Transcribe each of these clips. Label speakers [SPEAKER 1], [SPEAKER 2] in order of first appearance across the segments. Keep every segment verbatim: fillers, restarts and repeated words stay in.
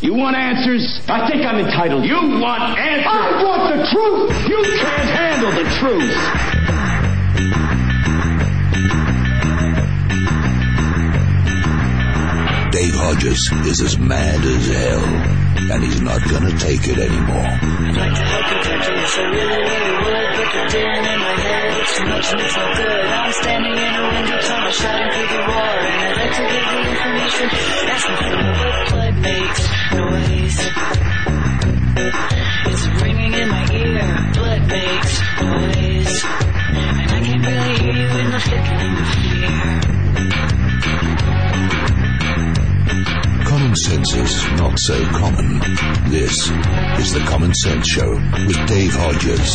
[SPEAKER 1] You want answers?
[SPEAKER 2] I think I'm entitled.
[SPEAKER 1] You want answers?
[SPEAKER 2] I want the truth!
[SPEAKER 1] You can't handle the truth!
[SPEAKER 3] Dave Hodges is as mad as hell, and he's not gonna take it anymore.
[SPEAKER 4] I'd like to help protect you, so really, really would, but the din in my head, it's too much and it's not good. I'm standing in a window tunnel, shouting through the war, and I'd like to give the information, asking for what blood makes noise. It's ringing in my ear, blood makes noise, and I can't really hear you in the flickering of fear.
[SPEAKER 3] Common sense is not so common. This is the Common Sense Show with Dave Hodges.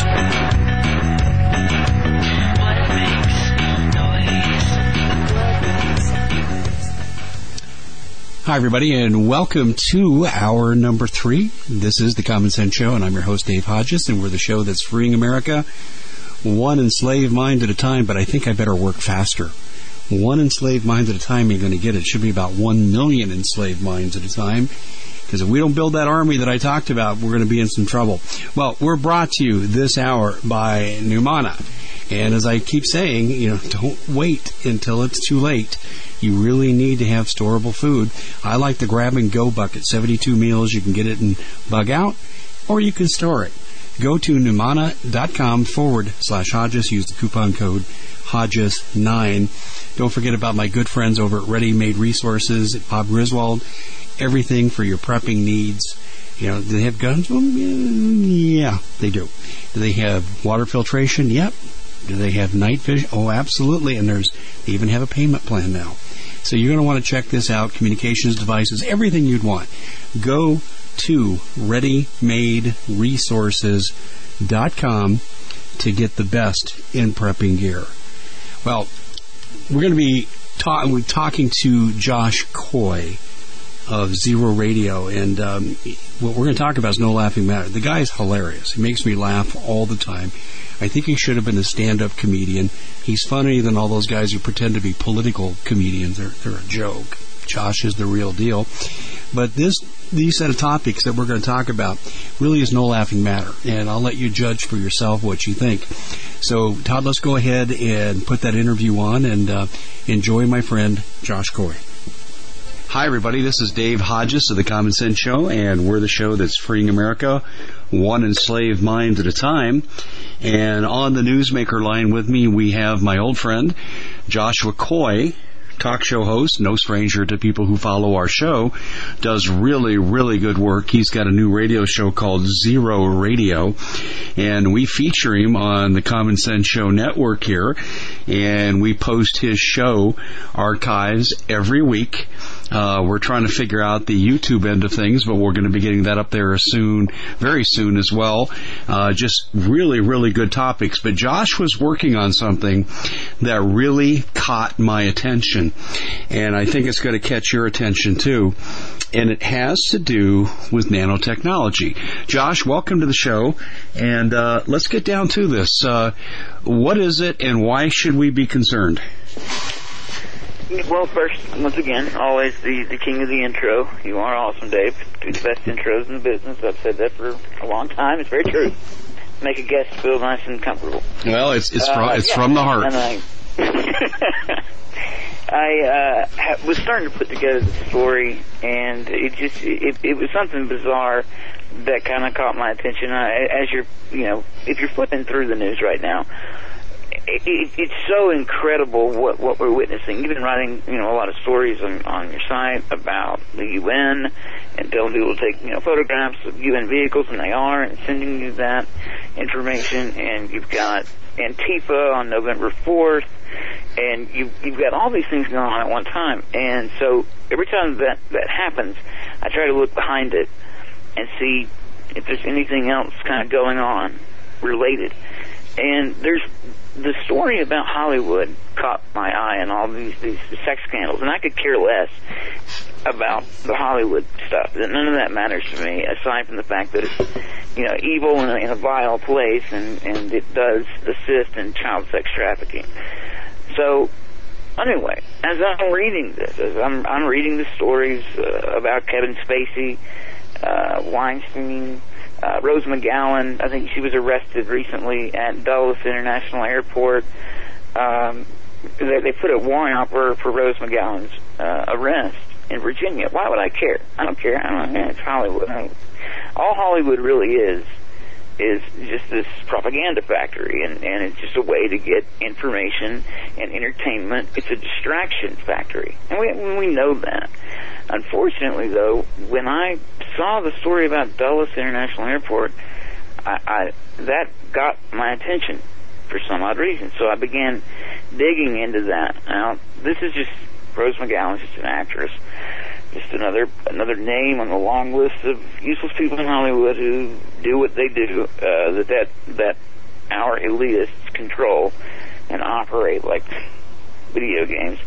[SPEAKER 5] Hi, everybody, and welcome to hour number three. This is the Common Sense Show, and I'm your host, Dave Hodges, and we're the show that's freeing America one enslaved mind at a time, but I think I better work faster. One enslaved mind at a time ain't going to get it. It should be about one million enslaved minds at a time, because if we don't build that army that I talked about, we're going to be in some trouble. Well, we're brought to you this hour by Numana. And as I keep saying, you know, don't wait until it's too late. You really need to have storable food. I like the grab-and-go bucket, seventy-two meals. You can get it in bug out, or you can store it. Go to Numana.com forward slash Hodges. Use the coupon code Hodges nine. Don't forget about my good friends over at Ready Made Resources at Bob Griswold. Everything for your prepping needs. You know, do they have guns? Well, yeah, they do. Do they have water filtration? Yep. Do they have night vision? Oh, absolutely. And there's they even have a payment plan now. So you're going to want to check this out. Communications devices, everything you'd want. Go to ready made resources dot com to get the best in prepping gear. Well, we're going to be ta- we're talking to Josh Coy of Zero Radio, and um, what we're going to talk about is No Laughing Matter. The guy's hilarious. He makes me laugh all the time. I think he should have been a stand-up comedian. He's funnier than all those guys who pretend to be political comedians. They're, they're a joke. Josh is the real deal. But this these set of topics that we're going to talk about really is no laughing matter, and I'll let you judge for yourself what you think. So, Todd, let's go ahead and put that interview on and uh, enjoy my friend Josh Coy. Hi, everybody. This is Dave Hodges of the Common Sense Show, and we're the show that's freeing America one enslaved mind at a time. And on the Newsmaker line with me, we have my old friend, Joshua Coy, talk show host, no stranger to people who follow our show, does really, really good work. He's got a new radio show called Zero Radio, and we feature him on the Common Sense Show network here, and we post his show archives every week. Uh, we're trying to figure out the YouTube end of things, but we're going to be getting that up there soon, very soon as well. Uh, just really, really good topics. But Josh was working on something that really caught my attention, and I think it's going to catch your attention too. And it has to do with nanotechnology. Josh, welcome to the show, and uh, let's get down to this. Uh, what is it, and why should we be concerned?
[SPEAKER 6] Well, first, once again, always the, the king of the intro. You are awesome, Dave. Do the best intros in the business. I've said that for a long time. It's very true. Make a guest feel nice and comfortable.
[SPEAKER 5] Well, it's it's,
[SPEAKER 6] uh,
[SPEAKER 5] from, it's
[SPEAKER 6] yeah,
[SPEAKER 5] from the heart.
[SPEAKER 6] And I, I uh, ha- was starting to put together the story, and it just it, it was something bizarre that kind of caught my attention. I, as you're, you know, if you're flipping through the news right now, It, it, it's so incredible what, what we're witnessing. You've been writing, you know, a lot of stories on, on your site about the U N and telling people to take, you know, photographs of U N vehicles, and they are, and sending you that information. And you've got Antifa on November fourth, and you've, you've got all these things going on at one time. And so every time that, that happens, I try to look behind it and see if there's anything else kind of going on related. And there's the story about Hollywood caught my eye and all these, these sex scandals, and I could care less about the Hollywood stuff. None of that matters to me, aside from the fact that it's, you know, evil in a, in a vile place, and, and it does assist in child sex trafficking. So, anyway, as I'm reading this, as I'm, I'm reading the stories uh, about Kevin Spacey uh, Weinstein, uh, Rose McGowan. I think she was arrested recently at Dulles International Airport. Um, they, they put a warrant out for, for Rose McGowan's uh, arrest in Virginia. Why would I care? I don't care. I don't know. It's Hollywood. I don't, all Hollywood really is is just this propaganda factory, and, and it's just a way to get information and entertainment. It's a distraction factory, and we we know that. Unfortunately, though, when I saw the story about Dulles International Airport, I, I that got my attention for some odd reason. So I began digging into that. Now, this is just Rose McGowan's just an actress. Just another another name on the long list of useless people in Hollywood who do what they do, uh, that, that that our elitists control and operate like video games.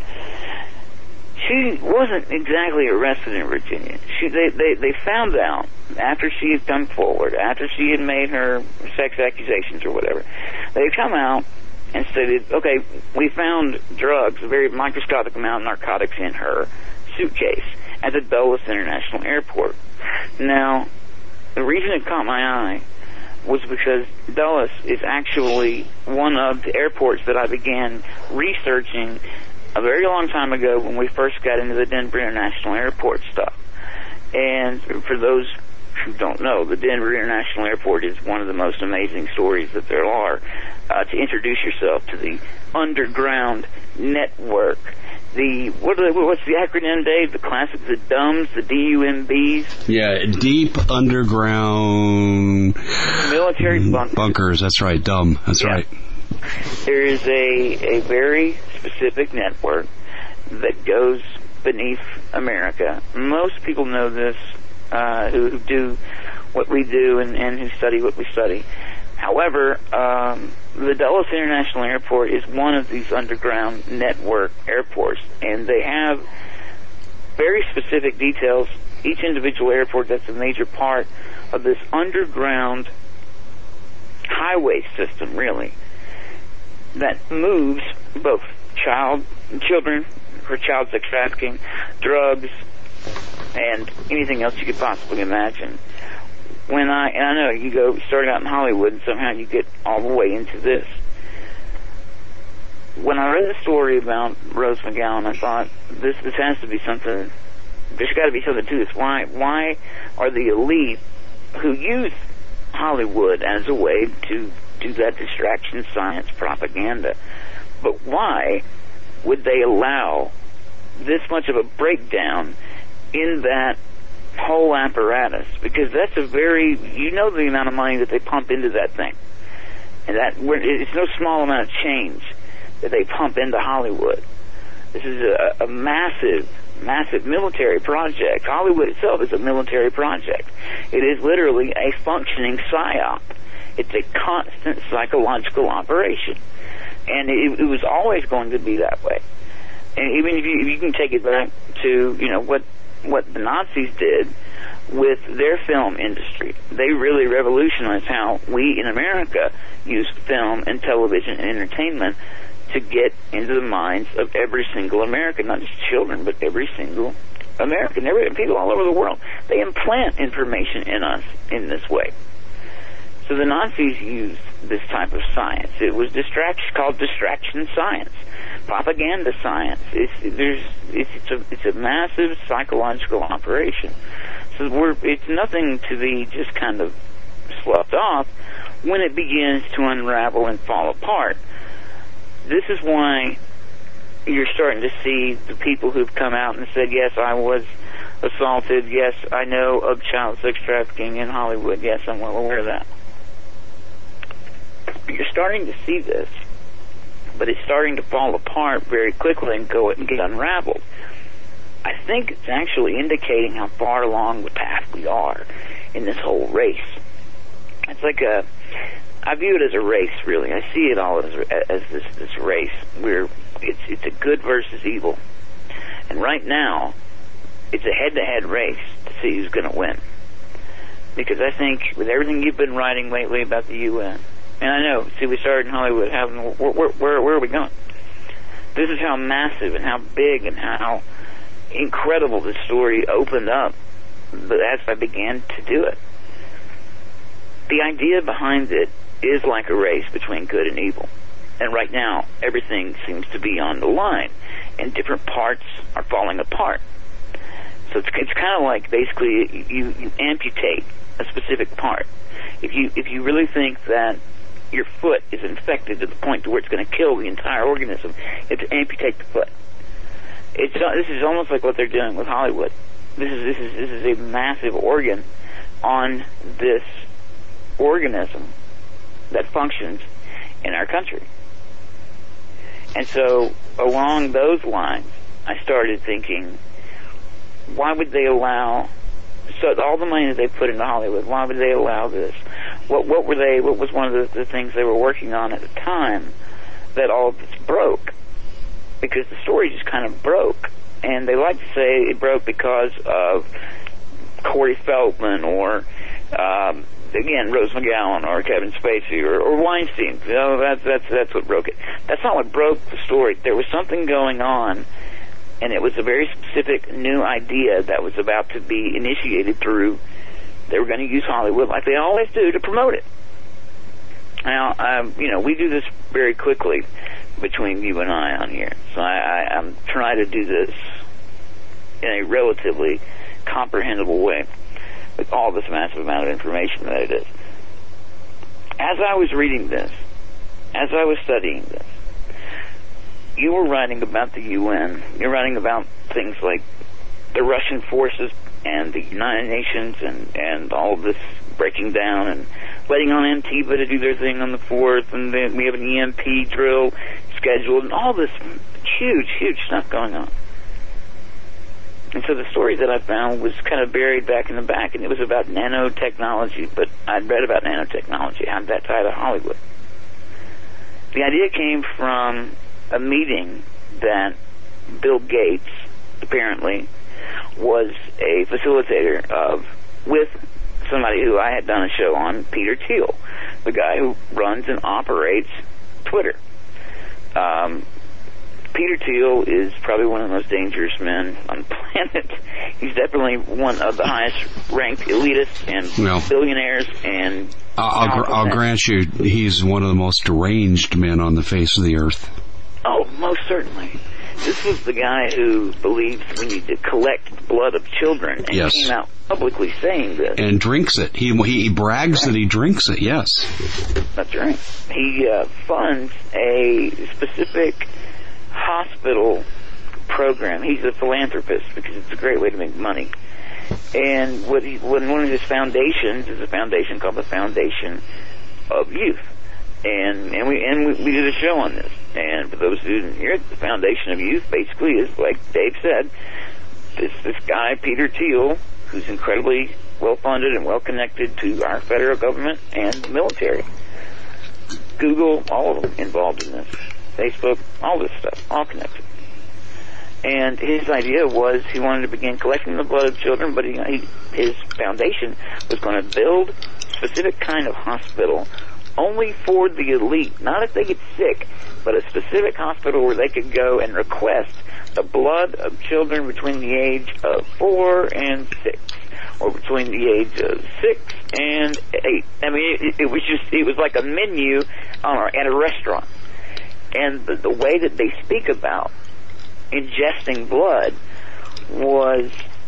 [SPEAKER 6] She wasn't exactly arrested in Virginia. She they, they, they found out after she had come forward, after she had made her sex accusations or whatever, they had come out and stated, okay, we found drugs, a very microscopic amount of narcotics in her suitcase at the Dulles International Airport. Now, the reason it caught my eye was because Dulles is actually one of the airports that I began researching a very long time ago when we first got into the Denver International Airport stuff. And for those who don't know, the Denver International Airport is one of the most amazing stories that there are. Uh, to introduce yourself to the underground network. The what are the, what's the acronym, Dave? The classic, the D U M Bs, the D U M Bs.
[SPEAKER 5] Yeah, deep underground
[SPEAKER 6] military bunkers.
[SPEAKER 5] Bunkers. That's right, dumb. That's yeah. right.
[SPEAKER 6] There is a a very specific network that goes beneath America. Most people know this, uh, who, who do what we do and, and who study what we study. However, um, the Dulles International Airport is one of these underground network airports, and they have very specific details. Each individual airport that's a major part of this underground highway system, really, that moves both child, children for child sex trafficking, drugs, and anything else you could possibly imagine. When I, and I know you go starting out in Hollywood and somehow you get all the way into this. When I read the story about Rose McGowan, I thought, this this has to be something, there's got to be something to this. Why, why are the elite who use Hollywood as a way to do that distraction science propaganda, but why would they allow this much of a breakdown in that whole apparatus? Because that's a very, you know, the amount of money that they pump into that thing, and that it's no small amount of change that they pump into Hollywood. This is a, a massive, massive military project. Hollywood itself is a military project. It is literally a functioning psyop. It's a constant psychological operation, and it, it was always going to be that way. And even if you, if you can take it back to, you know, what what the Nazis did with their film industry. They really revolutionized how we in America use film and television and entertainment to get into the minds of every single American, not just children, but every single American, every people all over the world. They implant information in us in this way. So the Nazis used this type of science. It was distraction, called distraction science. Propaganda science. It's there's it's, it's a it's a massive psychological operation. So we're it's nothing to be just kind of sloughed off when it begins to unravel and fall apart. This is why you're starting to see the people who've come out and said, yes, I was assaulted. Yes, I know of child sex trafficking in Hollywood. Yes, I'm well aware of that. You're starting to see this, but it's starting to fall apart very quickly and go and get unraveled. I think it's actually indicating how far along the path we are in this whole race. It's like a, I view it as a race, really. I see it all as, as this, this race where it's, it's a good versus evil. And right now, it's a head-to-head race to see who's going to win. Because I think with everything you've been writing lately about the U N, and I know, see, we started in Hollywood, having, where, where, where, where are we going? This is how massive and how big and how incredible this story opened up but as I began to do it, the idea behind it is like a race between good and evil. And right now, everything seems to be on the line, and different parts are falling apart. So it's, it's kind of like basically you, you amputate a specific part. If you if you really think that your foot is infected to the point to where it's going to kill the entire organism, you have to amputate the foot. It's this is almost like what they're doing with Hollywood. This is this is this is a massive organ on this organism that functions in our country. And so along those lines, I started thinking, why would they allow, so all the money that they put into Hollywood, why would they allow this? What what were they, what was one of the, the things they were working on at the time that all of this broke? Because the story just kind of broke. And they like to say it broke because of Corey Feldman or, um, again, Rose McGowan or Kevin Spacey or, or Weinstein. You know, that's, that's, that's what broke it. That's not what broke the story. There was something going on, and it was a very specific new idea that was about to be initiated through, they were going to use Hollywood like they always do to promote it. Now, um, you know, we do this very quickly between you and I on here. So I, I, I'm trying to do this in a relatively comprehensible way with all this massive amount of information that it is. As I was reading this, as I was studying this, you were writing about the U N. You're writing about things like the Russian forces and the United Nations and, and all of this breaking down and letting on Antifa to do their thing on the fourth, and then we have an E M P drill scheduled, and all this huge, huge stuff going on. And so the story that I found was kind of buried back in the back, and it was about nanotechnology, but I'd read about nanotechnology. How'd that tie to Hollywood? The idea came from a meeting that Bill Gates, apparently, was a facilitator of with somebody who I had done a show on, Peter Thiel, the guy who runs and operates Twitter. Um, Peter Thiel is probably one of the most dangerous men on the planet. He's definitely one of the highest-ranked elitists and
[SPEAKER 5] well,
[SPEAKER 6] billionaires. And
[SPEAKER 5] I'll, I'll, I'll grant you, he's one of the most deranged men on the face of the earth.
[SPEAKER 6] Oh, most certainly. This was the guy who believes we need to collect blood of children, and
[SPEAKER 5] yes.
[SPEAKER 6] came out publicly saying this.
[SPEAKER 5] And drinks it. He he brags right. that he drinks it, yes.
[SPEAKER 6] That's right. He uh, funds a specific hospital program. He's a philanthropist because it's a great way to make money. And what he, when one of his foundations is a foundation called the Foundation of Youth. And and we and we, we did a show on this. And for those who didn't hear it, the Foundation of Youth basically is, like Dave said, this this guy, Peter Thiel, who's incredibly well-funded and well-connected to our federal government and military. Google, all of them involved in this. Facebook, all this stuff, all connected. And his idea was he wanted to begin collecting the blood of children, but he, he, his foundation was going to build a specific kind of hospital only for the elite, not if they get sick, but a specific hospital where they could go and request the blood of children between the age of four and six, or between the age of six and eight. I mean, it, it was just, it was like a menu on our, at a restaurant. And the, the way that they speak about ingesting blood was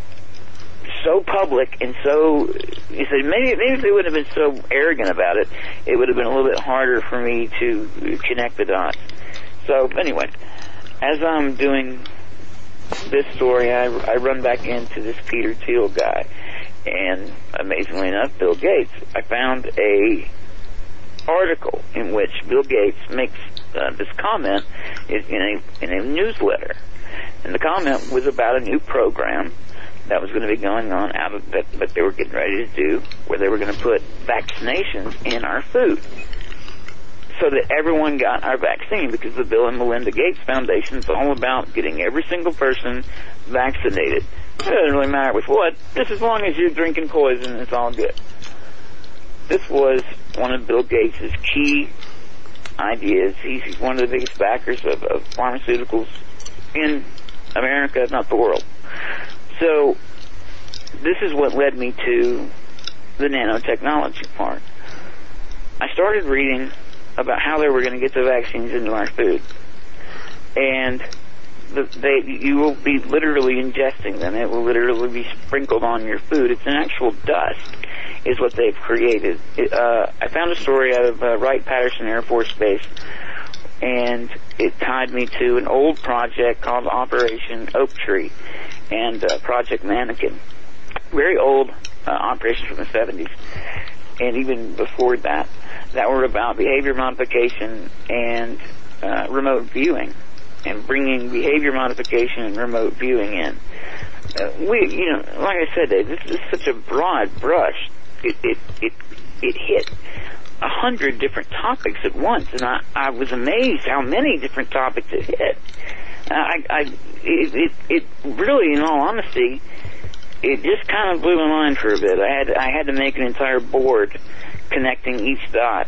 [SPEAKER 6] so public and so, he said, maybe, maybe if they wouldn't have been so arrogant about it, it would have been a little bit harder for me to connect the dots. So, anyway, as I'm doing this story, I, I run back into this Peter Thiel guy. And, amazingly enough, Bill Gates. I found a article in which Bill Gates makes uh, this comment in a, in a newsletter. And the comment was about a new program that was going to be going on out of that, that they were getting ready to do, where they were going to put vaccinations in our food so that everyone got our vaccine, because the Bill and Melinda Gates Foundation is all about getting every single person vaccinated. It doesn't really matter with what, just as long as you're drinking poison, it's all good. This was one of Bill Gates' key ideas. He's one of the biggest backers of, of pharmaceuticals in America, if not the world. So this is what led me to the nanotechnology part. I started reading about how they were going to get the vaccines into our food. And the, they, you will be literally ingesting them. It will literally be sprinkled on your food. It's an actual dust, is what they've created. It, uh, I found a story out of uh, Wright-Patterson Air Force Base, and it tied me to an old project called Operation Oak Tree and uh, Project Mannequin. Very old uh, operations from the seventies, and even before that, that were about behavior modification and uh, remote viewing, and bringing behavior modification and remote viewing in. Uh, we, you know, like I said, Dave, this is such a broad brush. It it it, it hit a hundred different topics at once, and I, I was amazed how many different topics it hit. Uh, I, I it, it it really, in all honesty, it just kind of blew my mind for a bit. I had I had to make an entire board connecting each dot.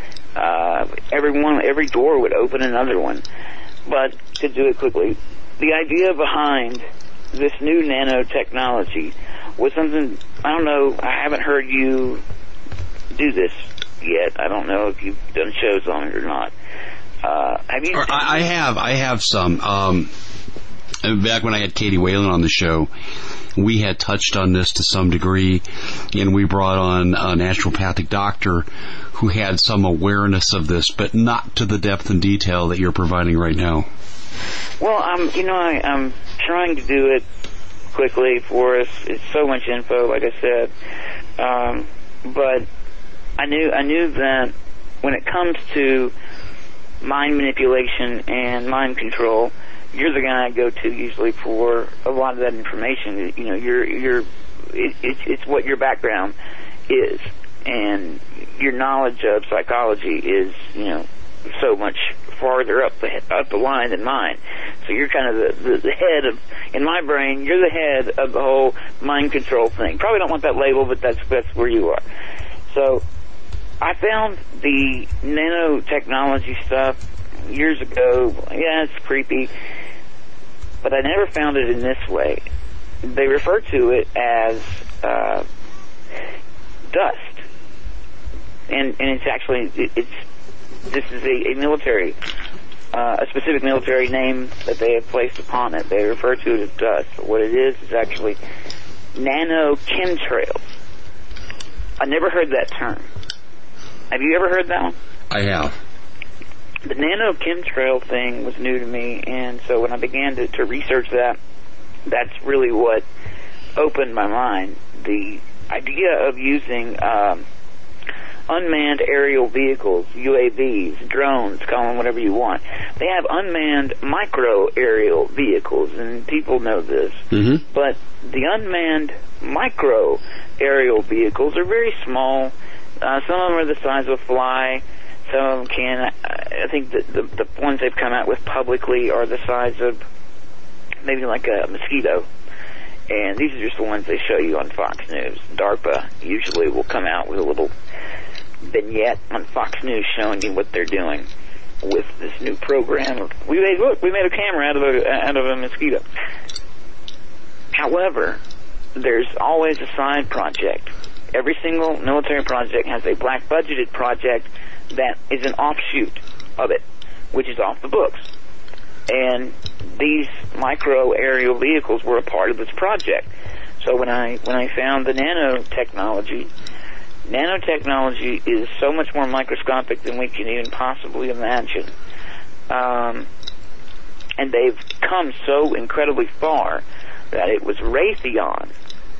[SPEAKER 6] Uh, every one, every door would open another one. But to do it quickly, the idea behind this new nanotechnology was something, I don't know, I haven't heard you do this yet. I don't know if you've done shows on it or not. Uh, have you?
[SPEAKER 5] I, I have. I have some. Um, back when I had Katie Whalen on the show, we had touched on this to some degree, and we brought on a naturopathic doctor who had some awareness of this, but not to the depth and detail that you're providing right now.
[SPEAKER 6] Well, I'm, you know, I, I'm trying to do it quickly for us. It's so much info, like I said. Um, but I knew, I knew that when it comes to mind manipulation and mind control, you're the guy I go to usually for a lot of that information. You know, you're, you're, it, it's, it's what your background is, and your knowledge of psychology is, you know, so much farther up the up the line than mine. So you're kind of the, the, the head of, in my brain, you're the head of the whole mind control thing. Probably don't want that label, but that's that's where you are. So I found the nanotechnology stuff years ago. Yeah, it's creepy, but I never found it in this way. They refer to it as uh, dust. And, and it's actually, it, it's, this is a, a military, uh, a specific military name that they have placed upon it. They refer to it as dust. But what it is is actually nanochemtrails. I never heard that term. Have you ever heard that one?
[SPEAKER 5] I have.
[SPEAKER 6] The nanochemtrail thing was new to me, and so when I began to, to research that, that's really what opened my mind. The idea of using um, unmanned aerial vehicles, U A Vs, drones, call them whatever you want. They have unmanned micro aerial vehicles, and people know this.
[SPEAKER 5] Mm-hmm.
[SPEAKER 6] But the unmanned micro aerial vehicles are very small. Uh, some of them are the size of a fly. Some of them can. I think that the, the ones they've come out with publicly are the size of maybe like a mosquito. And these are just the ones they show you on Fox News. DARPA usually will come out with a little vignette on Fox News showing you what they're doing with this new program. We made look, we made a camera out of a out of a mosquito. However, there's always a side project. Every single military project has a black budgeted project that is an offshoot of it, which is off the books. And these micro aerial vehicles were a part of this project. So when I when I found the nanotechnology, nanotechnology is so much more microscopic than we can even possibly imagine. Um, and they've come so incredibly far that it was Raytheon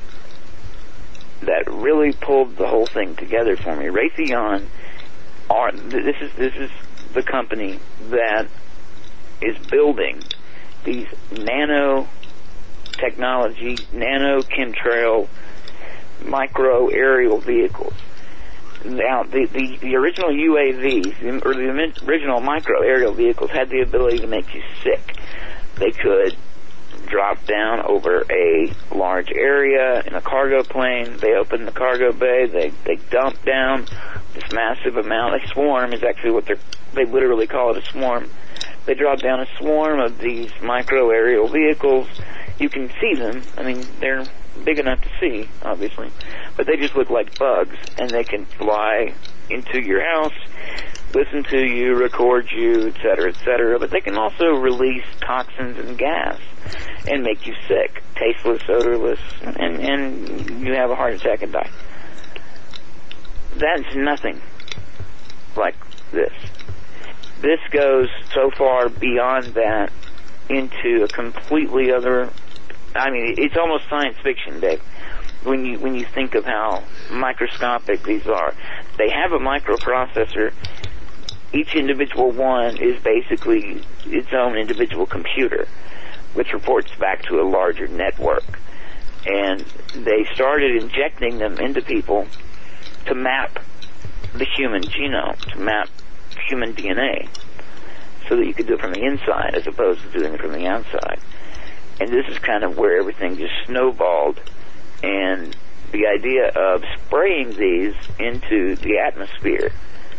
[SPEAKER 6] that really pulled the whole thing together for me. Raytheon are this is this is the company that is building these nano technology, nano chemtrail, micro aerial vehicles. Now, the, the, the original U A Vs, or the original micro aerial vehicles, had the ability to make you sick. They could drop down over a large area in a cargo plane. They open the cargo bay. They they dump down this massive amount. A swarm is actually what they're, they literally call it, a swarm. They drop down a swarm of these micro aerial vehicles. You can see them. I mean, they're big enough to see, obviously, but they just look like bugs, and they can fly into your house, listen to you, record you, et cetera, et cetera, but they can also release toxins and gas and make you sick, tasteless, odorless, and, and you have a heart attack and die. That's nothing like this. This goes so far beyond that into a completely other, I mean, it's almost science fiction, Dave, when you when you think of how microscopic these are. They have a microprocessor. Each individual one is basically its own individual computer, which reports back to a larger network. And they started injecting them into people to map the human genome, to map human D N A, so that you could do it from the inside as opposed to doing it from the outside. And this is kind of where everything just snowballed, and the idea of spraying these into the atmosphere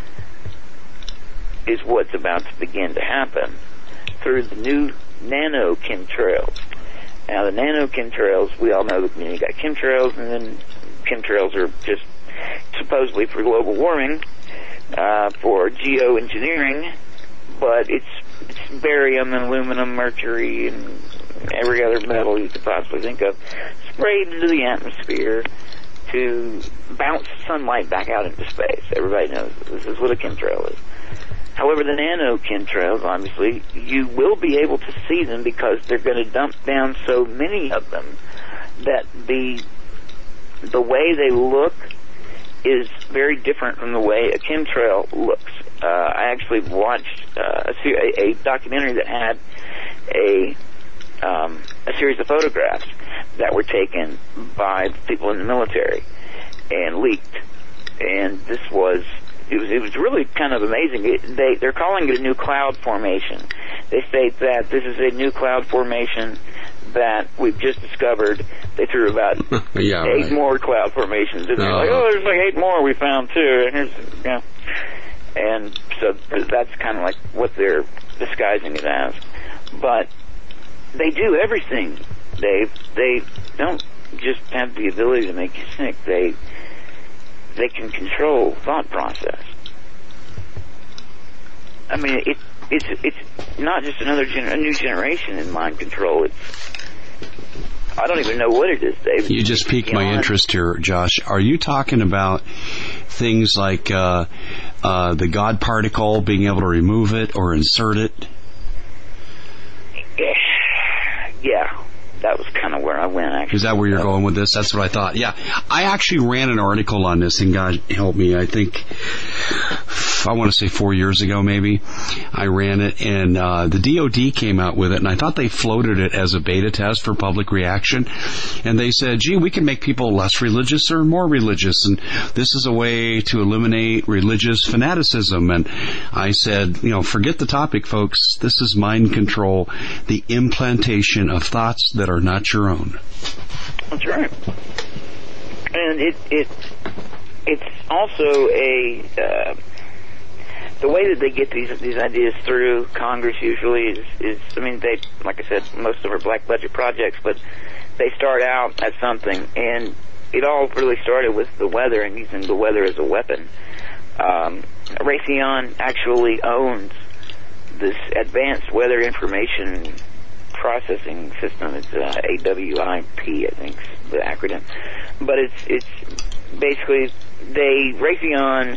[SPEAKER 6] is what's about to begin to happen through the new nano chemtrails. Now, the nano chemtrails, we all know that, you know, you got chemtrails, and then chemtrails are just supposedly for global warming, uh, for geoengineering, but it's, it's barium and aluminum, mercury, and every other metal you could possibly think of, sprayed into the atmosphere to bounce sunlight back out into space. Everybody knows this is what a chemtrail is. However, the nano chemtrails, obviously, you will be able to see them because they're going to dump down so many of them that the the way they look is very different from the way a chemtrail looks. Uh, I actually watched uh, a, ser- a, a documentary that had a um, a series of photographs that were taken by people in the military and leaked, and this was it was it was really kind of amazing. It, they they're calling it a new cloud formation. They state that this is a new cloud formation that we've just discovered. They threw about
[SPEAKER 5] yeah,
[SPEAKER 6] eight
[SPEAKER 5] right.
[SPEAKER 6] more cloud formations, and they're
[SPEAKER 5] uh,
[SPEAKER 6] like, oh, there's like eight more we found too. And here's, you know, and so that's kind of like what they're disguising it as. But they do everything, Dave. They don't just have the ability to make you sick. They they can control thought process. I mean, it, it's it's not just another gener- a new generation in mind control. It's I don't even know what it is, David.
[SPEAKER 5] You just piqued my interest here, Josh. Are you talking about things like uh, uh, the God particle, being able to remove it or insert it?
[SPEAKER 6] Yeah, that was kind of where I went, actually.
[SPEAKER 5] Is that where you're going with this? That's what I thought. Yeah. I actually ran an article on this, and God help me, I think, I want to say four years ago maybe, I ran it, and uh, the D O D came out with it, and I thought they floated it as a beta test for public reaction, and they said, gee, we can make people less religious or more religious, and this is a way to eliminate religious fanaticism. And I said, you know, forget the topic, folks. This is mind control, the implantation of thoughts that are not your own.
[SPEAKER 6] That's right. And it it it's also a uh, the way that they get these these ideas through Congress usually is, is I mean, they, like I said, most of them are black budget projects, but they start out as something, and it all really started with the weather and using the weather as a weapon. Um, Raytheon actually owns this advanced weather information processing system. It's uh, A W I P, I think, is the acronym. But it's it's basically they Raytheon.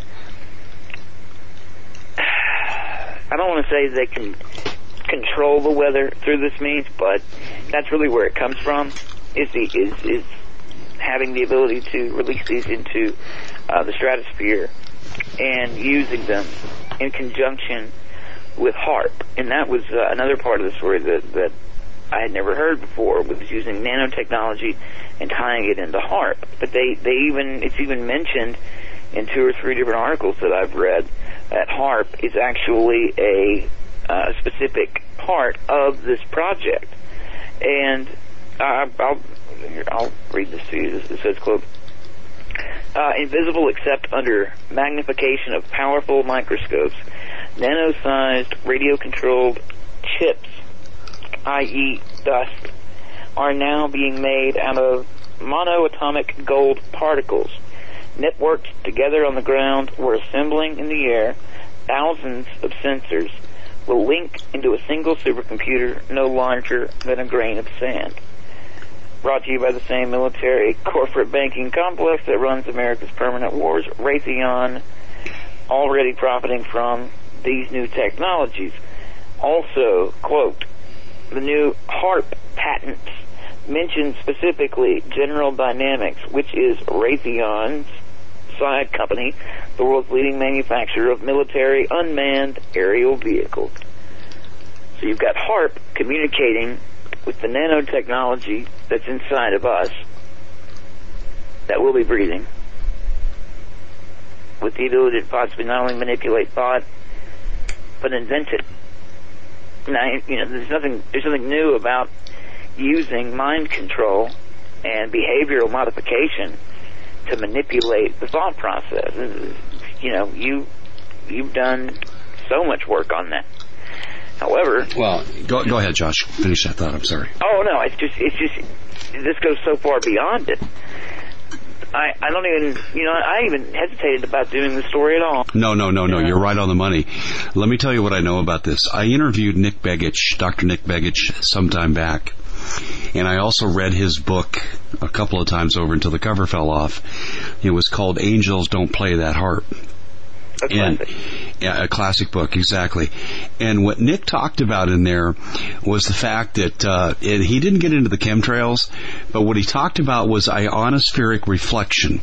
[SPEAKER 6] I don't want to say they can control the weather through this means, but that's really where it comes from. Is the is is having the ability to release these into uh, the stratosphere and using them in conjunction with HAARP. And that was uh, another part of the story that that I had never heard before, was using nanotechnology and tying it into HAARP. But they, they even it's even mentioned in two or three different articles that I've read that HAARP is actually a uh, specific part of this project. And uh, I'll here, I'll read this to you. It says, quote, uh, invisible except under magnification of powerful microscopes, nano-sized radio-controlled chips, that is dust, are now being made out of monoatomic gold particles. Networked together on the ground or assembling in the air, thousands of sensors will link into a single supercomputer no larger than a grain of sand. Brought to you by the same military corporate banking complex that runs America's permanent wars, Raytheon, already profiting from these new technologies. Also, quote, the new HARP patents mention specifically General Dynamics, which is Raytheon's side company, the world's leading manufacturer of military unmanned aerial vehicles. So you've got HARP communicating with the nanotechnology that's inside of us that we'll be breathing, with the ability to possibly not only manipulate thought, but invent it. Now, you know, there's nothing, there's nothing new about using mind control and behavioral modification to manipulate the thought process. You know, you, you've done so much work on that. However,
[SPEAKER 5] well, go go ahead, Josh. Finish that thought. I'm sorry.
[SPEAKER 6] Oh no, it's just it's just this goes so far beyond it. I I don't even you know I even hesitated about doing the story at all.
[SPEAKER 5] No, no, no, no.
[SPEAKER 6] Yeah.
[SPEAKER 5] You're right on the money. Let me tell you what I know about this. I interviewed Nick Begich, Doctor Nick Begich, sometime back, and I also read his book a couple of times over until the cover fell off. It was called "Angels Don't Play That Harp."
[SPEAKER 6] A classic.
[SPEAKER 5] And, yeah, a classic book, exactly. And what Nick talked about in there was the fact that uh, it, he didn't get into the chemtrails, but what he talked about was ionospheric reflection.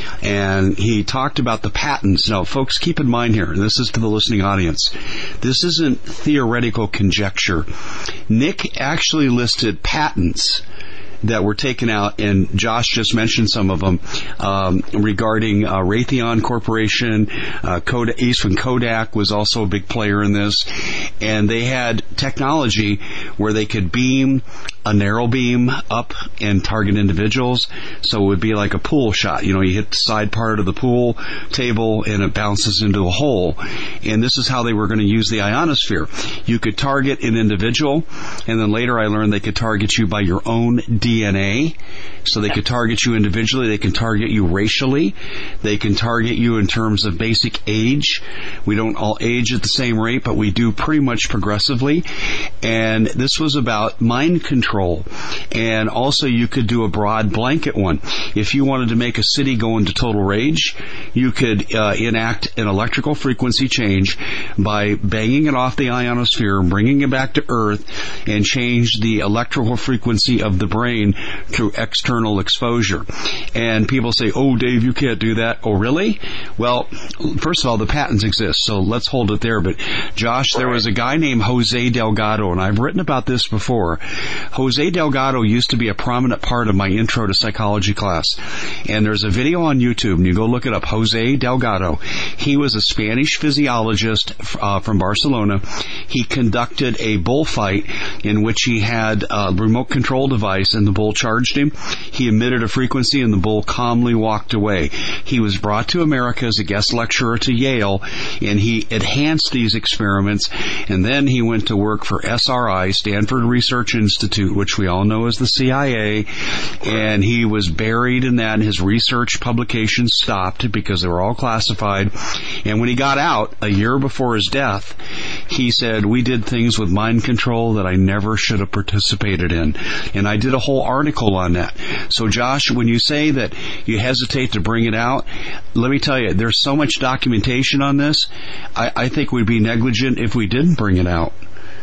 [SPEAKER 5] And he talked about the patents. Now, folks, keep in mind here, and this is to the listening audience, this isn't theoretical conjecture. Nick actually listed patents that were taken out, and Josh just mentioned some of them, um, regarding uh, Raytheon Corporation. uh, Kodak, Eastman Kodak was also a big player in this, and they had technology where they could beam a narrow beam up and target individuals, so it would be like a pool shot. You know, you hit the side part of the pool table and it bounces into a hole, and this is how they were going to use the ionosphere. You could target an individual, and then later I learned they could target you by your own D N A. So they could target you individually, they can target you racially, they can target you in terms of basic age. We don't all age at the same rate, but we do pretty much progressively. And this was about mind control. And also you could do a broad blanket one. If you wanted to make a city go into total rage, you could uh, enact an electrical frequency change by banging it off the ionosphere and bringing it back to Earth, and change the electrical frequency of the brain through external exposure. And people say, oh, Dave, you can't do that. Oh, really? Well, first of all, the patents exist, so let's hold it there. But, Josh, there was a guy named Jose Delgado, and I've written about this before. Jose Delgado used to be a prominent part of my intro to psychology class. And there's a video on YouTube, and you go look it up, Jose Delgado. He was a Spanish physiologist uh, from Barcelona. He conducted a bullfight in which he had a remote control device, and the bull charged him. He emitted a frequency, and the bull calmly walked away. He was brought to America as a guest lecturer to Yale, and he enhanced these experiments, and then he went to work for S R I, Stanford Research Institute, which we all know as the C I A, and he was buried in that, and his research publications stopped because they were all classified. And when he got out, a year before his death, he said, we did things with mind control that I never should have participated in. And I did a whole article on that. So, Josh, when you say that you hesitate to bring it out, let me tell you, there's so much documentation on this, I, I think we'd be negligent if we didn't bring it out.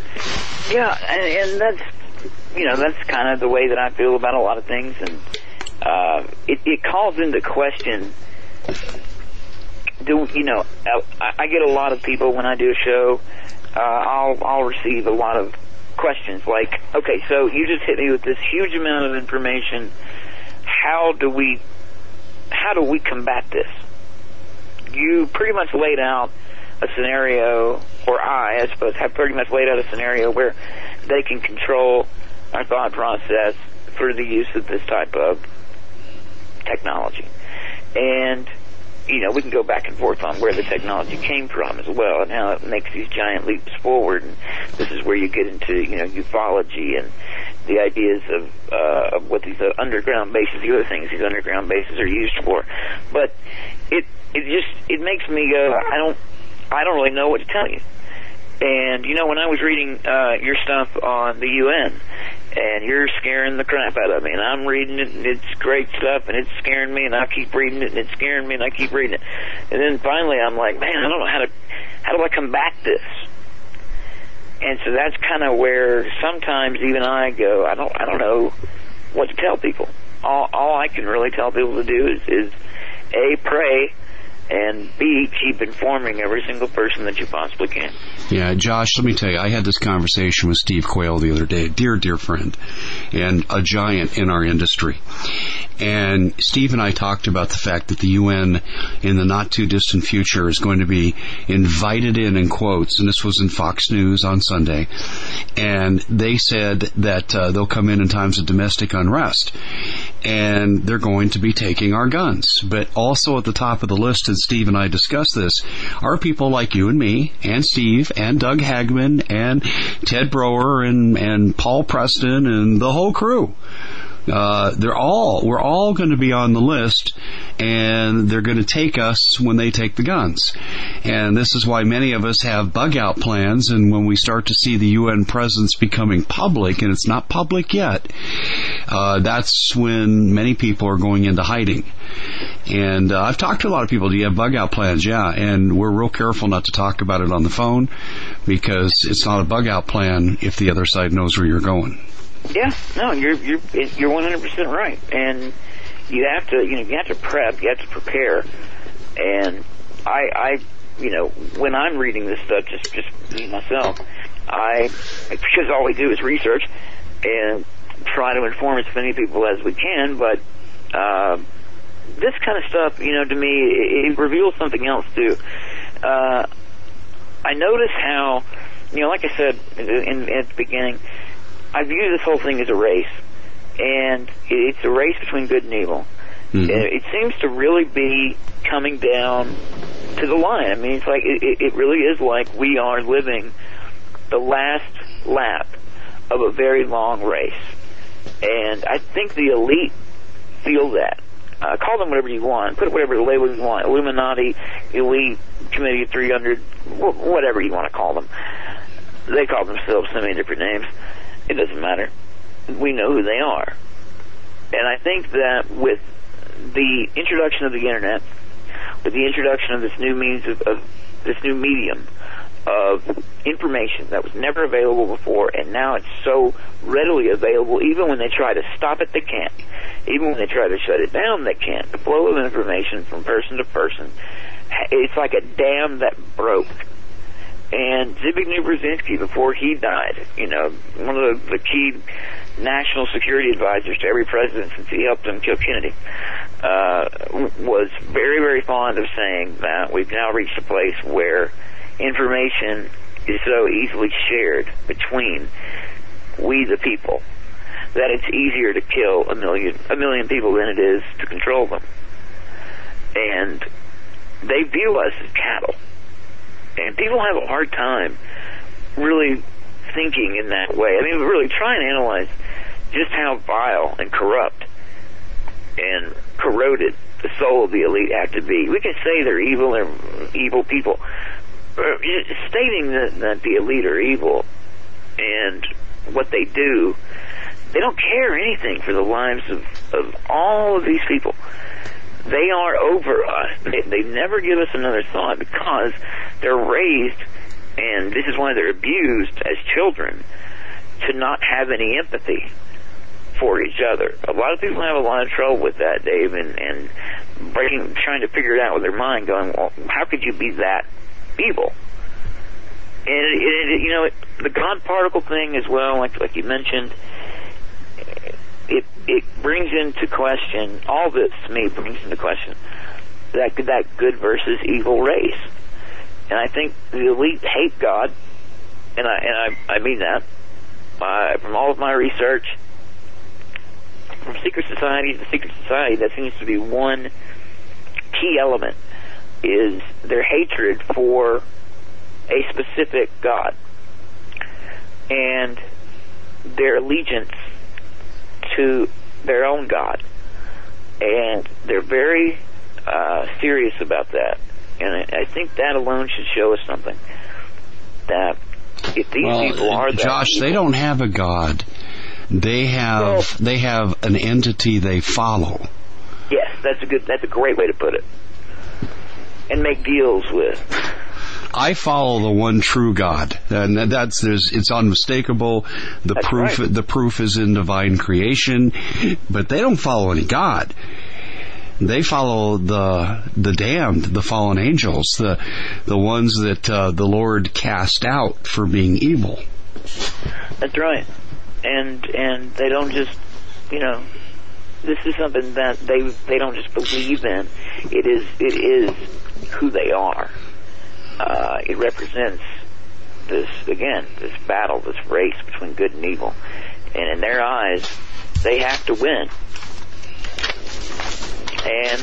[SPEAKER 6] Yeah, and, and that's, you know, that's kind of the way that I feel about a lot of things, and uh, it, it calls into question, do, you know, I, I get a lot of people when I do a show, uh, I'll, I'll receive a lot of questions like, okay, so you just hit me with this huge amount of information. How do we, how do we combat this? You pretty much laid out a scenario, or I, I suppose, have pretty much laid out a scenario where they can control our thought process through the use of this type of technology. And, you know, we can go back and forth on where the technology came from as well, and how it makes these giant leaps forward. And this is where you get into, you know, ufology and the ideas of, uh, of what these uh, underground bases, the other things these underground bases are used for. But it it just it makes me go, I don't I don't really know what to tell you. And you know, when I was reading uh, your stuff on the U N, and you're scaring the crap out of me, and I'm reading it, and it's great stuff, and it's scaring me, and I keep reading it, and it's scaring me, and I keep reading it. And then finally I'm like, man, I don't know how to, how do I combat this? And so that's kind of where sometimes even I go, I don't, I don't know what to tell people. All, all I can really tell people to do is, is A, pray, and B, keep informing every single person that you possibly can.
[SPEAKER 5] Yeah, Josh, let me tell you, I had this conversation with Steve Quayle the other day, a dear, dear friend, and a giant in our industry. And Steve and I talked about the fact that the U N in the not-too-distant future is going to be invited in, in quotes, and this was in Fox News on Sunday, and they said that uh, they'll come in in times of domestic unrest, and they're going to be taking our guns. But also at the top of the list, and Steve and I discussed this, are people like you and me, and Steve, and Doug Hagman, and Ted Broer, and, and Paul Preston, and the whole crew. Uh, they're all, we're all going to be on the list, and they're going to take us when they take the guns. And this is why many of us have bug-out plans, and when we start to see the U N presence becoming public, and it's not public yet, uh, that's when many people are going into hiding. And uh, I've talked to a lot of people, do you have bug-out plans? Yeah, and we're real careful not to talk about it on the phone, because it's not a bug-out plan if the other side knows where you're going.
[SPEAKER 6] Yeah, no, you're you're you're one hundred percent right, and you have to you know you have to prep, you have to prepare, and I I you know when I'm reading this stuff, just just me myself, I because all we do is research and try to inform as many people as we can, but uh, this kind of stuff, you know, to me, it, it reveals something else too. Uh, I notice how, you know, like I said in, in at the beginning, I view this whole thing as a race, and it's a race between good and evil. Mm-hmm. It seems to really be coming down to the line. I mean, it's like it, it really is like we are living the last lap of a very long race, and I think the elite feel that. Uh, call them whatever you want, put whatever label you want, Illuminati, Elite, Committee of three hundred, whatever you want to call them. They call themselves so many different names. It doesn't matter. We know who they are. And I think that with the introduction of the Internet, with the introduction of this new means of, of this new medium of information that was never available before, and now it's so readily available, even when they try to stop it, they can't. Even when they try to shut it down, they can't. The flow of information from person to person, it's like a dam that broke. And Zbigniew Brzezinski, before he died, you know, one of the, the key national security advisors to every president since he helped him kill Kennedy, uh, was very, very fond of saying that we've now reached a place where information is so easily shared between we the people that it's easier to kill a million, a million people than it is to control them. And they view us as cattle. And people have a hard time really thinking in that way. I mean, really try and analyze just how vile and corrupt and corroded the soul of the elite have to be. We can say they're evil, they're evil people. Stating that, that the elite are evil and what they do, they don't care anything for the lives of, of all of these people. They are over us. They, they never give us another thought because they're raised, and this is why they're abused as children, to not have any empathy for each other. A lot of people have a lot of trouble with that, Dave, and, and breaking, trying to figure it out with their mind, going, well, how could you be that evil? And, it, it, you know, it, the God particle thing as well, like, like you mentioned, It it brings into question, all this to me brings into question that that good versus evil race. And I think the elite hate God, and I and I, I mean that. Uh, from all of my research, from secret society to secret society, that seems to be one key element, is their hatred for a specific God. And their allegiance to their own God. And they're very uh, serious about that. And I, I think that alone should show us something. That if these
[SPEAKER 5] well,
[SPEAKER 6] people are that
[SPEAKER 5] Josh,
[SPEAKER 6] evil,
[SPEAKER 5] they don't have a God. They have
[SPEAKER 6] well,
[SPEAKER 5] they have an entity they follow.
[SPEAKER 6] Yes, that's a good. That's a great way to put it. And make deals with.
[SPEAKER 5] I follow the one true God, and that's there's it's unmistakable. The
[SPEAKER 6] that's
[SPEAKER 5] proof
[SPEAKER 6] right.
[SPEAKER 5] the proof is in divine creation, but they don't follow any God. They follow the the damned, the fallen angels, the the ones that uh, the Lord cast out for being evil.
[SPEAKER 6] That's right, and and they don't just, you know, this is something that they they don't just believe in. It is it is who they are. Uh, it represents this, again, this battle, this race between good and evil. And in their eyes, they have to win. And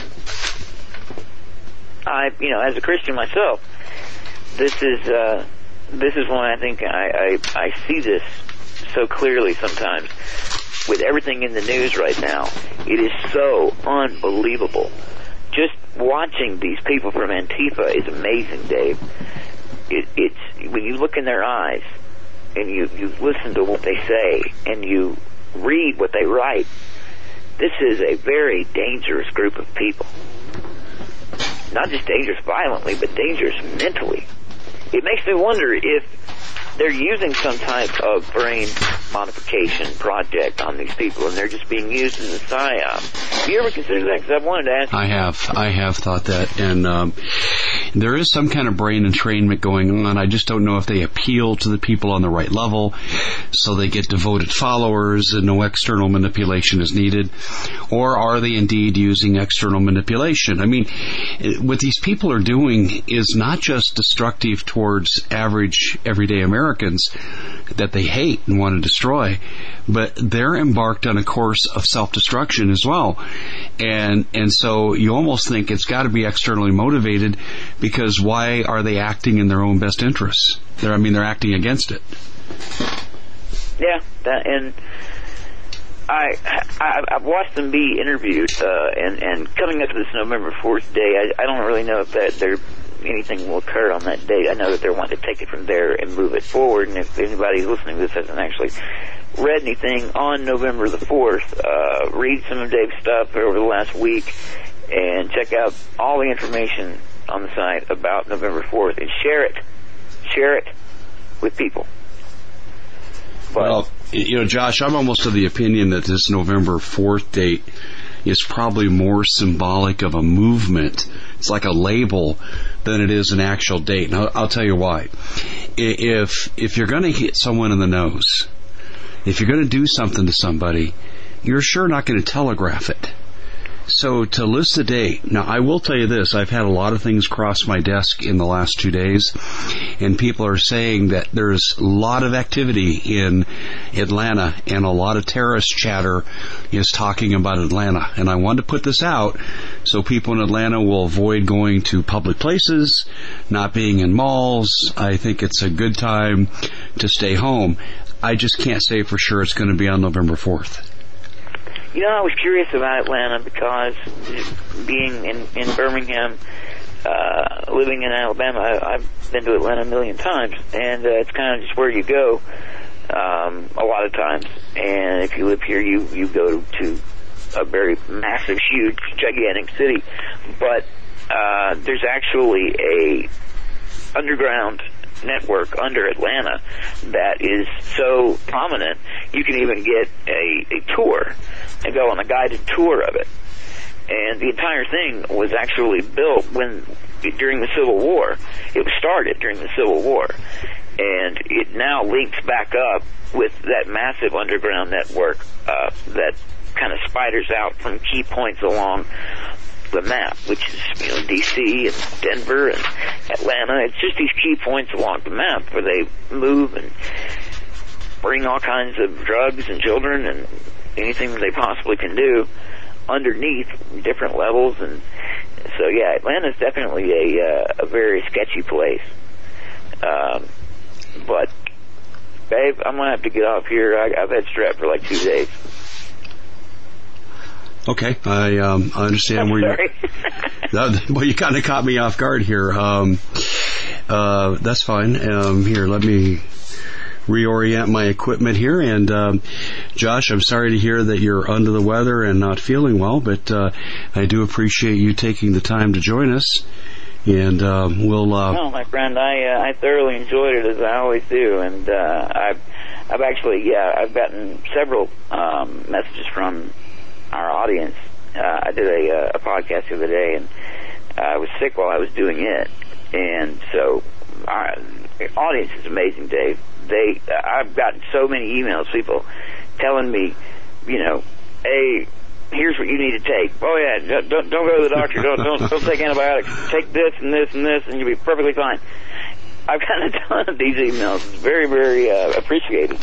[SPEAKER 6] I, you know, as a Christian myself, this is, uh, this is when I think I, I, I see this so clearly sometimes. With everything in the news right now, it is so unbelievable. Just watching these people from Antifa is amazing, Dave. It, it's when you look in their eyes and you, you listen to what they say and you read what they write, this is a very dangerous group of people. Not just dangerous violently, but dangerous mentally. It makes me wonder if they're using some type of brain modification project on these people, and they're just being used as a psyop. Have you ever considered that? Because I wanted to ask you.
[SPEAKER 5] I have. I have thought that. And um, there is some kind of brain entrainment going on. I just don't know if they appeal to the people on the right level so they get devoted followers and no external manipulation is needed. Or are they indeed using external manipulation? I mean, what these people are doing is not just destructive towards average, everyday Americans that they hate and want to destroy, but they're embarked on a course of self-destruction as well. And and so you almost think it's got to be externally motivated, because why are they acting in their own best interests? They're, I mean, they're acting against it.
[SPEAKER 6] Yeah, that, and I, I I've watched them be interviewed, uh, and and coming up to this November fourth day, I, I don't really know if that they're anything will occur on that date. I know that they're wanting to take it from there and move it forward, and if anybody listening to this hasn't actually read anything on November the fourth, uh, read some of Dave's stuff over the last week and check out all the information on the site about November fourth and share it. Share it with people. But,
[SPEAKER 5] well, you know, Josh, I'm almost of the opinion that this November fourth date is probably more symbolic of a movement. It's like a label than it is an actual date. And I'll, I'll tell you why. If if you're going to hit someone in the nose, if you're going to do something to somebody, you're sure not going to telegraph it. So to list the date, now I will tell you this, I've had a lot of things cross my desk in the last two days, and people are saying that there's a lot of activity in Atlanta, and a lot of terrorist chatter is talking about Atlanta. And I wanted to put this out so people in Atlanta will avoid going to public places, not being in malls. I think it's a good time to stay home. I just can't say for sure it's going to be on November fourth.
[SPEAKER 6] You know, I was curious about Atlanta because being in, in Birmingham, uh, living in Alabama, I, I've been to Atlanta a million times, and uh, it's kind of just where you go um, a lot of times. And if you live here, you, you go to a very massive, huge, gigantic city. But uh, there's actually a underground network under Atlanta that is so prominent, you can even get a, a tour and go on a guided tour of it. And the entire thing was actually built when during the Civil War. It was started during the Civil War, and it now links back up with that massive underground network uh, that kind of spiders out from key points along the map, which is, you know, D C and Denver and Atlanta. It's just these key points along the map where they move and bring all kinds of drugs and children and anything that they possibly can do underneath different levels. And so, yeah, Atlanta is definitely a uh, a very sketchy place. Um, but, babe, I'm going to have to get off here. I, I've had strep for like two days.
[SPEAKER 5] Okay, I um, I understand where you're. That, well, you kind of caught me off guard here. Um, uh, that's fine. Um, here, let me reorient my equipment here. And um, Josh, I'm sorry to hear that you're under the weather and not feeling well, but uh, I do appreciate you taking the time to join us. And uh, we'll. Uh,
[SPEAKER 6] no, my friend, I uh, I thoroughly enjoyed it, as I always do, and uh, I've I've actually yeah I've gotten several um, messages from our audience. Uh, I did a, a podcast the other day, and I was sick while I was doing it, and so our audience is amazing, Dave. They, I've gotten so many emails, people telling me, you know, hey, here's what you need to take. Oh yeah, don't don't go to the doctor. Don't don't don't take antibiotics. Take this and this and this, and you'll be perfectly fine. I've gotten a ton of these emails. It's very very uh, appreciated.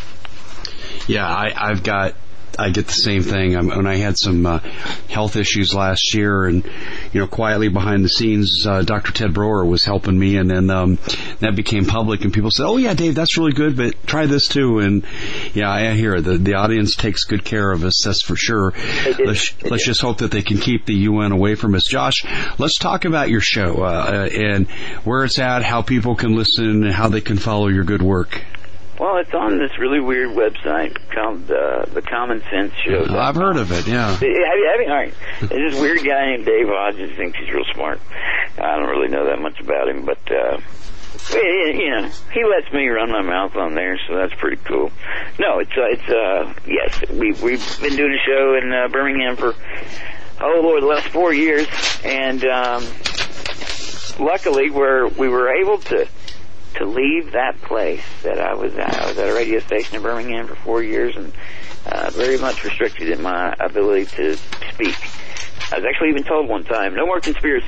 [SPEAKER 5] Yeah, I, I've got. I get the same thing. Um, when I had some uh, health issues last year, and you know, quietly behind the scenes, uh, Doctor Ted Broer was helping me, and then um, that became public, and people said, "Oh yeah, Dave, that's really good, but try this too." And yeah, I hear the the audience takes good care of us. That's for sure. Let's, let's just hope that they can keep the U N away from us. Josh, let's talk about your show uh, and where it's at, how people can listen, and how they can follow your good work.
[SPEAKER 6] Well, it's on this really weird website called uh, the Common Sense Show.
[SPEAKER 5] Oh, I've heard of it, yeah.
[SPEAKER 6] Have you, have you, all right. There's this weird guy named Dave Hodges. Thinks he's real smart. I don't really know that much about him, but uh, you know, he lets me run my mouth on there, so that's pretty cool. No, it's uh, it's uh, yes, we we've been doing a show in uh, Birmingham for oh Lord, the last four years, and um, luckily we're we were able to. to leave that place that I was at. I was at a radio station in Birmingham for four years and uh, very much restricted in my ability to speak. I was actually even told one time, no more conspiracy.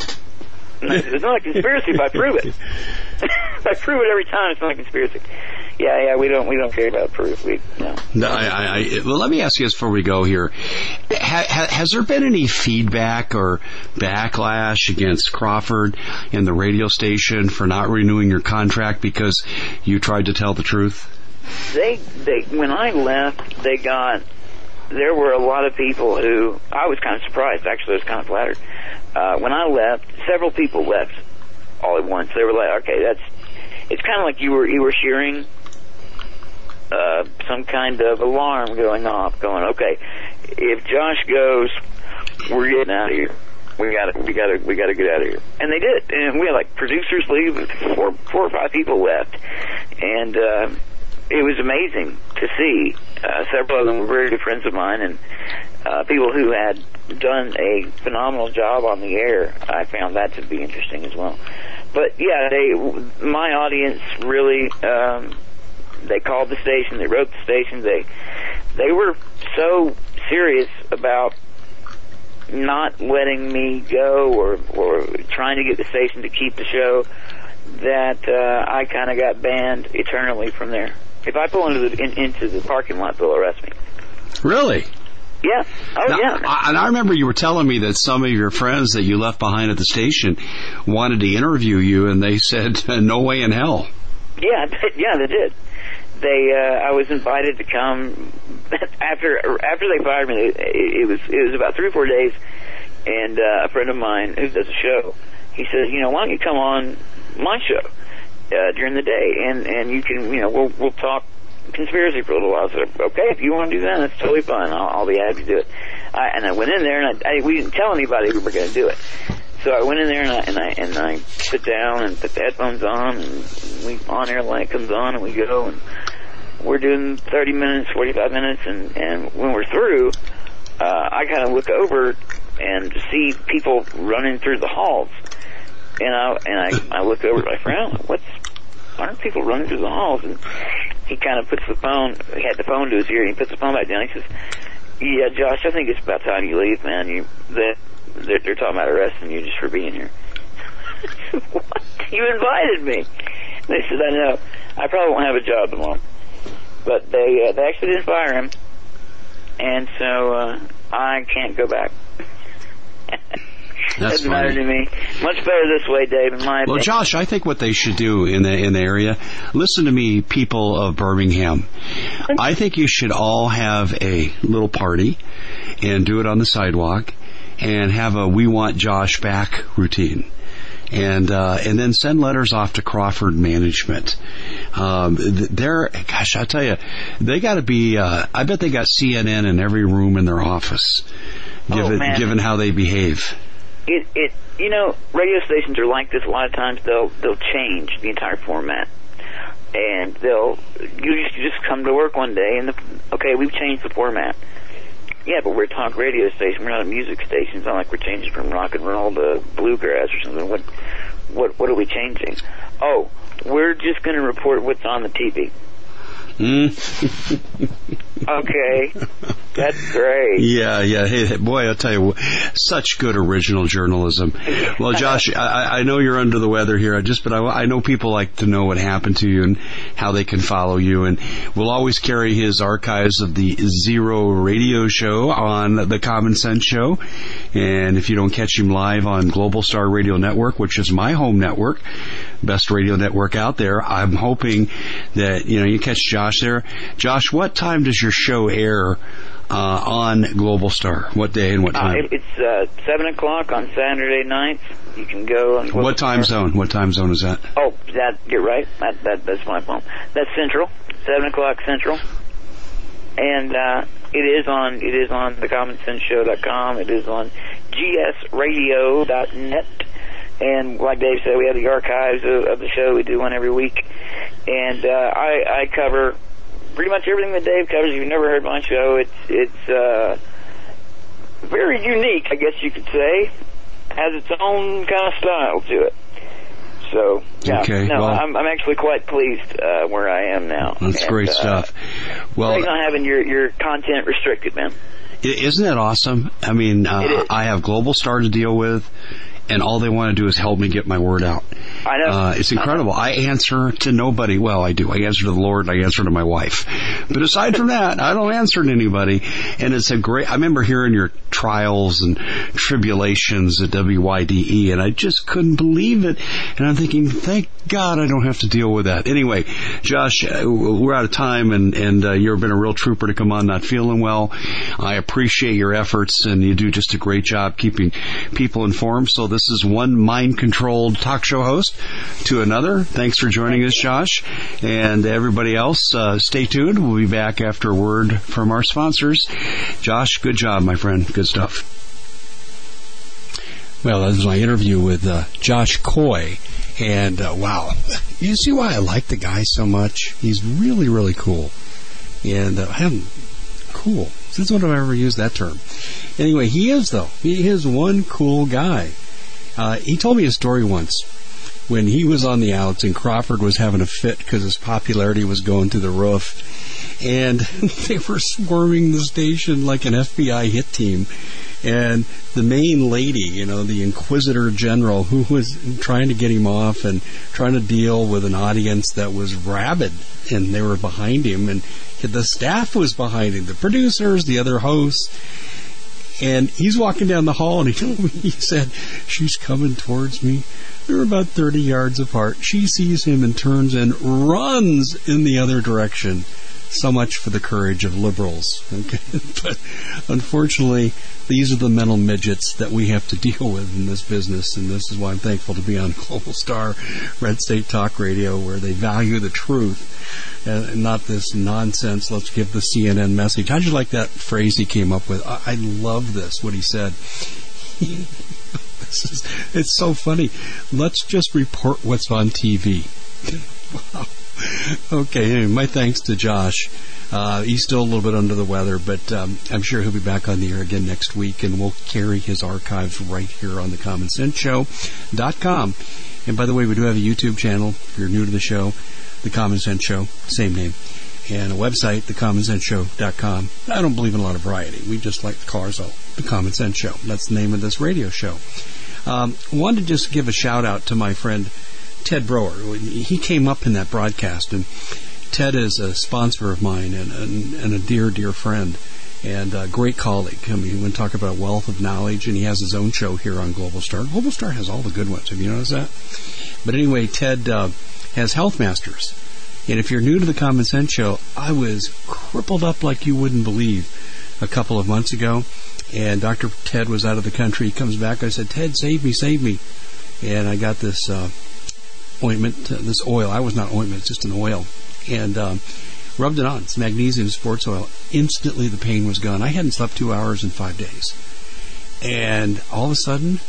[SPEAKER 6] It's not a conspiracy if I prove it. If I prove it every time, it's not a conspiracy. Yeah, yeah, we don't, we don't care about proof. We no.
[SPEAKER 5] No, I, I, I, well, let me ask you this before we go here: ha, ha, has there been any feedback or backlash against Crawford and the radio station for not renewing your contract because you tried to tell the truth?
[SPEAKER 6] They, they, when I left, they got. There were a lot of people who I was kind of surprised. Actually, I was kind of flattered. Uh, when I left, several people left all at once. They were like, "Okay, that's." It's kind of like you were you were hearing. Uh, some kind of alarm going off, going, okay, if Josh goes, we're getting out of here. We gotta, we gotta, we gotta get out of here. And they did. And we had like producers leave, four, four or five people left, and uh, it was amazing to see. Uh, several of them were very good friends of mine, and uh, people who had done a phenomenal job on the air. I found that to be interesting as well. But yeah, they, my audience really. Um, They called the station. They wrote the station. They they were so serious about not letting me go or or trying to get the station to keep the show that uh, I kind of got banned eternally from there. If I pull into the in, into the parking lot, they'll arrest me.
[SPEAKER 5] Really?
[SPEAKER 6] Yeah. Oh,
[SPEAKER 5] now,
[SPEAKER 6] yeah.
[SPEAKER 5] I, and I remember you were telling me that some of your friends that you left behind at the station wanted to interview you, and they said, "No way in hell."
[SPEAKER 6] Yeah, yeah, they did. They, uh, I was invited to come after after they fired me. It, it was it was about three or four days, and uh, a friend of mine who does a show, he says, you know, why don't you come on my show uh, during the day, and and you can, you know, we'll we'll talk conspiracy for a little while. I said, okay, if you want to do that, that's totally fine. I'll, I'll be happy to do it. I, and I went in there, and I, I, we didn't tell anybody we were going to do it. So I went in there and I, and I and I sit down and put the headphones on, and we on air light comes on, and we go, and we're doing thirty minutes, forty-five minutes, and and when we're through, uh, I kind of look over and see people running through the halls, and I and I, I look over at my friend, what's why aren't people running through the halls? And he kind of puts the phone, he had the phone to his ear, and he puts the phone back down. He says, yeah, Josh, I think it's about time you leave, man. You that. They're, they're talking about arresting you just for being here. What? You invited me. They said, I know. I probably won't have a job tomorrow. But they uh, they actually didn't fire him. And so uh, I can't go back.
[SPEAKER 5] That's
[SPEAKER 6] Doesn't matter to me. Much better this way, Dave, in my opinion.
[SPEAKER 5] Well, Josh, I think what they should do in the in the area, listen to me, people of Birmingham. I think you should all have a little party, and do it on the sidewalk and have a "We Want Josh Back" routine. And uh, and then send letters off to Crawford Management. Um, they're, gosh, I'll tell you, they got to be. Uh, I bet they got C N N in every room in their office, given
[SPEAKER 6] oh,
[SPEAKER 5] given how they behave.
[SPEAKER 6] It it you know, radio stations are like this. A lot of times they'll they'll change the entire format, and they'll you just, you just come to work one day and the, okay, we've changed the format. Yeah, but we're a talk radio station. We're not a music station. It's not like we're changing from rock and roll to bluegrass or something. What, what, what are we changing? Oh, we're just going to report what's on the T V.
[SPEAKER 5] Mm.
[SPEAKER 6] Okay, that's great.
[SPEAKER 5] Yeah, yeah. Hey, boy, I'll tell you, such good original journalism. Well, Josh, I, I know you're under the weather here. I just, but I, I know people like to know what happened to you and how they can follow you. And we'll always carry his archives of the Zero Radio Show on the Common Sense Show. And if you don't catch him live on Global Star Radio Network, which is my home network, best radio network out there, I'm hoping that you know you catch Josh there. Josh, what time does your show air uh, on Global Star? What day and what time?
[SPEAKER 6] Uh, it's uh, seven o'clock on Saturday nights. You can go on Global
[SPEAKER 5] What time
[SPEAKER 6] Star.
[SPEAKER 5] zone? What time zone is that?
[SPEAKER 6] Oh, that you're right. That, that that's my phone. That's Central. Seven o'clock Central. And uh, it is on it is on the common sense show dot com. It is on G S radio dot net. And like Dave said, we have the archives of, of the show. We do one every week. And uh, I, I cover pretty much everything that Dave covers. If you've never heard my show, it's it's uh, very unique, I guess you could say. Has its own kind of style to it. So, yeah,
[SPEAKER 5] okay,
[SPEAKER 6] no,
[SPEAKER 5] well,
[SPEAKER 6] I'm, I'm actually quite pleased uh, where I am now.
[SPEAKER 5] That's
[SPEAKER 6] and,
[SPEAKER 5] great
[SPEAKER 6] uh,
[SPEAKER 5] stuff. Well,
[SPEAKER 6] it's not having your, your content restricted, man.
[SPEAKER 5] Isn't that awesome? I mean, uh, I have Global Star to deal with, and all they want to do is help me get my word out.
[SPEAKER 6] I know.
[SPEAKER 5] Uh, it's incredible. I, I answer to nobody. Well, I do. I answer to the Lord, and I answer to my wife. But aside from that, I don't answer to anybody. And it's a great, I remember hearing your trials and tribulations at W Y D E, and I just couldn't believe it. And I'm thinking, thank God I don't have to deal with that. Anyway, Josh, uh, we're out of time, and, and uh, you've been a real trooper to come on not feeling well. I appreciate your efforts, and you do just a great job keeping people informed. So this is one mind-controlled talk show host to another. Thanks for joining us, Josh. And everybody else, uh, stay tuned. We'll be back after a word from our sponsors. Josh, good job, my friend. Good stuff. Well, that was my interview with uh, Josh Coy. And, uh, wow, you see why I like the guy so much? He's really, really cool. And uh, I haven't, cool. Since when have I ever used that term? Anyway, he is, though. He is one cool guy. Uh, he told me a story once when he was on the outs and Crawford was having a fit because his popularity was going through the roof. And they were swarming the station like an F B I hit team. And the main lady, you know, the Inquisitor General, who was trying to get him off and trying to deal with an audience that was rabid, and they were behind him, and the staff was behind him, the producers, the other hosts. And he's walking down the hall, and he told me, he said, she's coming towards me. They're about thirty yards apart. She sees him and turns and runs in the other direction. So much for the courage of liberals. Okay? But unfortunately, these are the mental midgets that we have to deal with in this business, and this is why I'm thankful to be on Global Star, Red State Talk Radio, where they value the truth and not this nonsense, let's give the C N N message. How'd you like that phrase he came up with? I, I love this, what he said. This is, it's so funny. Let's just report what's on T V. Wow. Okay, anyway, my thanks to Josh. Uh, he's still a little bit under the weather, but um, I'm sure he'll be back on the air again next week, and we'll carry his archives right here on the common sense show dot com. And by the way, we do have a YouTube channel. If you're new to the show, The Common Sense Show, same name. And a website, the common sense show dot com. I don't believe in a lot of variety. We just like to call ourselves The Common Sense Show. That's the name of this radio show. Um, I wanted to just give a shout-out to my friend Ted Broer. He came up in that broadcast, and Ted is a sponsor of mine and, and, and a dear, dear friend and a great colleague. I mean, we talk about wealth of knowledge, and he has his own show here on Global Star. Global Star has all the good ones. Have you noticed that? But anyway, Ted uh, has Health Masters. And if you're new to the Common Sense Show, I was crippled up like you wouldn't believe. a couple of months ago, and Doctor Ted was out of the country. He comes back. I said, Ted, save me, save me. And I got this uh, ointment, uh, this oil. I was not ointment, it's just an oil. And um, rubbed it on. It's magnesium sports oil. Instantly, the pain was gone. I hadn't slept two hours in five days. And all of a sudden,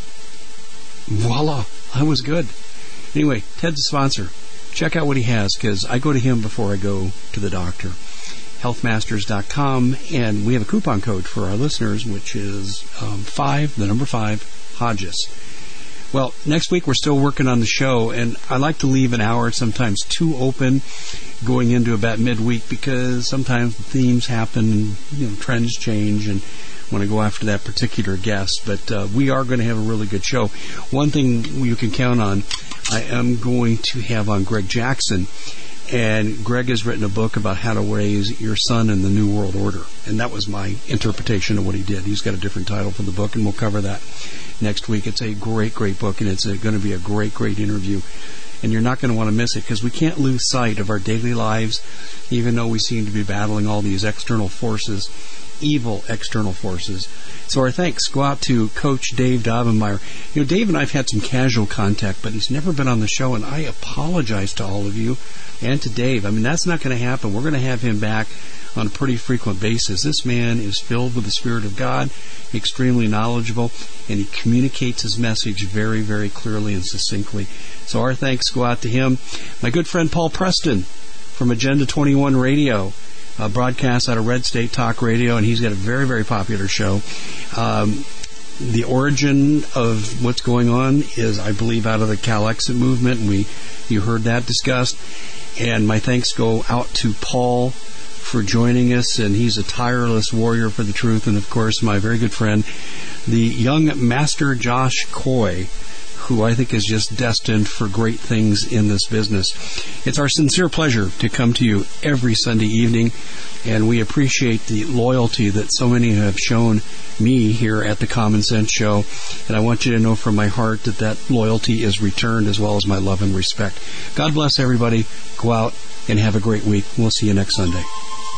[SPEAKER 5] voila, I was good. Anyway, Ted's a sponsor. Check out what he has, because I go to him before I go to the doctor. health masters dot com, and we have a coupon code for our listeners, which is um, five, the number five, Hodges. Well, next week we're still working on the show, and I like to leave an hour, sometimes two open, going into about midweek, because sometimes the themes happen, and you know, trends change, and want to go after that particular guest. But uh, we are going to have a really good show. One thing you can count on, I am going to have on Greg Jackson. And Greg has written a book about how to raise your son in the New World Order. And that was my interpretation of what he did. He's got a different title for the book, and we'll cover that next week. It's a great, great book, and it's a, going to be a great, great interview. And you're not going to want to miss it, because we can't lose sight of our daily lives, even though we seem to be battling all these external forces, evil external forces. So our thanks go out to Coach Dave Daubenmire. You know, Dave and I have had some casual contact, but he's never been on the show, and I apologize to all of you and to Dave. I mean, that's not going to happen. We're going to have him back on a pretty frequent basis. This man is filled with the Spirit of God, extremely knowledgeable, and he communicates his message very, very clearly and succinctly. So our thanks go out to him. My good friend Paul Preston from Agenda twenty-one Radio, uh, broadcasts out of Red State Talk Radio, and he's got a very, very popular show. Um, the origin of what's going on is, I believe, out of the Cal-Exit movement, and we you heard that discussed. And my thanks go out to Paul for joining us, and he's a tireless warrior for the truth. And, of course, my very good friend, the young Master Josh Coy, who I think is just destined for great things in this business. It's our sincere pleasure to come to you every Sunday evening, and we appreciate the loyalty that so many have shown me here at the Common Sense Show, and I want you to know from my heart that that loyalty is returned, as well as my love and respect. God bless everybody. Go out and have a great week. We'll see you next Sunday.